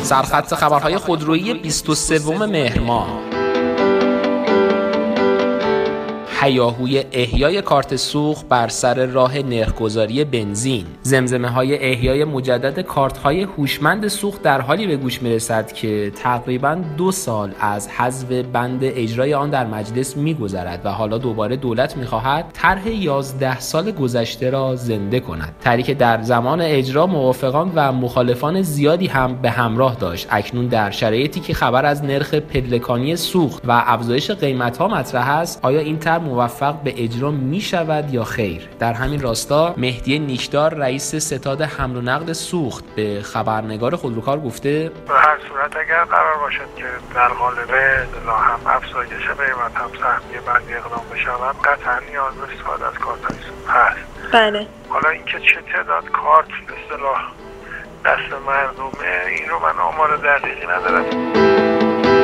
سرخط خبرهای خودرویی 23 مهر ماه. هیاهوی احیای کارت سوخت بر سر راه نرخ‌گذاری بنزین. زمزمه‌های احیای مجدد کارت‌های هوشمند سوخت در حالی به گوش می‌رسد که تقریباً 2 سال از حذف بند اجرای آن در مجلس می‌گذرد و حالا دوباره دولت می‌خواهد طرح 11 سال گذشته را زنده کند. طرحی که در زمان اجرا موافقان و مخالفان زیادی هم به همراه داشت. اکنون در شرایطی که خبر از نرخ پلکانی سوخت و افزایش قیمت‌ها مطرح است، آیا این طرح موفق به اجرا می شود یا خیر؟ در همین راستا مهدی نیکدار رئیس ستاد حمل و نقل سوخت به خبرنگار خودروکار گفته به هر صورت اگر قرار باشد که در قالب هم افزایش قیمت هم سهمیه بندی اقدام بشود، قطعا نیاز به استفاده از کارت سوخت هست. بله. حالا اینکه چه تعداد کارت به اصطلاح دست مردمه، این رو من آمار دقیقی ندارم.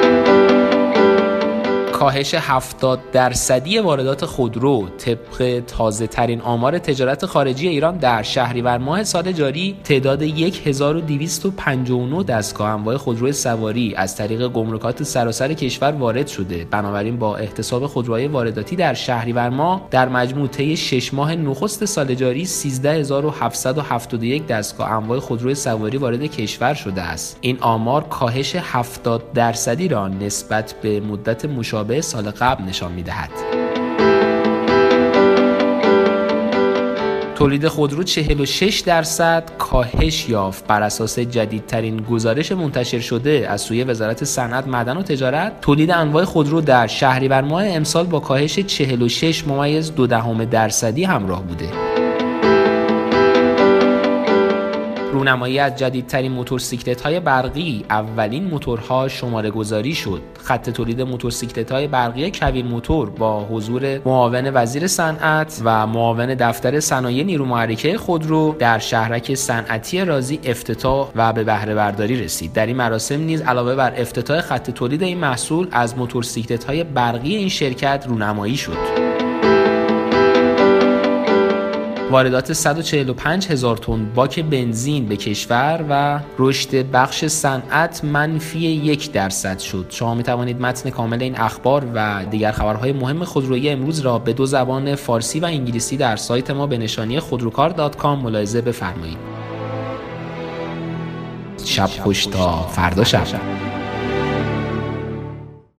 کاهش 70% واردات خودرو طبق تازه ترین آمار تجارت خارجی ایران در شهریور ماه سال جاری تعداد 1259 دستگاه انواع خودروی سواری از طریق گمرکات سراسر کشور وارد شده. بنابراین با احتساب خودروهای وارداتی در شهریور ماه در مجموع طی 6 ماه نخست سال جاری 13771 دستگاه انواع خودروی سواری وارد کشور شده است. این آمار کاهش 70% را نسبت به مدت مشابه سال قبل نشان می‌دهد. تولید خودرو 46% کاهش یافت. بر اساس جدیدترین گزارش منتشر شده از سوی وزارت صنعت، معدن و تجارت، تولید انواع خودرو در شهریور ماه امسال با کاهش 46.2% همراه بوده. رونمایی از جدیدترین موتورسیکلت‌های برقی، اولین موتورها شماره گذاری شد. خط تولید موتورسیکلت‌های برقی کویر موتور با حضور معاون وزیر صنعت و معاون دفتر صنایع نیرو محرکه خودرو در شهرک صنعتی رازی افتتاح و به بهره برداری رسید. در این مراسم نیز علاوه بر افتتاح خط تولید این محصول، از موتورسیکلت‌های برقی این شرکت رونمایی شد. واردات 145,000 تن باک بنزین به کشور و رشد بخش صنعت منفی 1% شد. شما می توانید متن کامل این اخبار و دیگر خبرهای مهم خودرویی امروز را به 2 زبان فارسی و انگلیسی در سایت ما به نشانی خودروکار.com ملاحظه بفرمایید. شب خوش تا فردا شب.